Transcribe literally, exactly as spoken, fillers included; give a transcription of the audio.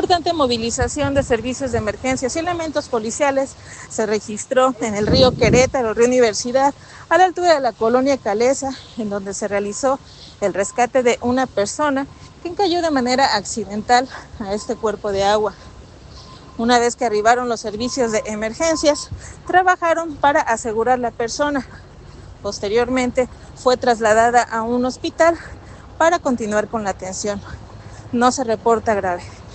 importante movilización de servicios de emergencias y elementos policiales se registró en el río Querétaro, río Universidad, a la altura de la colonia Calesa, en donde se realizó el rescate de una persona que cayó de manera accidental a este cuerpo de agua. Una vez que arribaron los servicios de emergencias, trabajaron para asegurar la persona. Posteriormente fue trasladada a un hospital para continuar con la atención. No se reporta grave.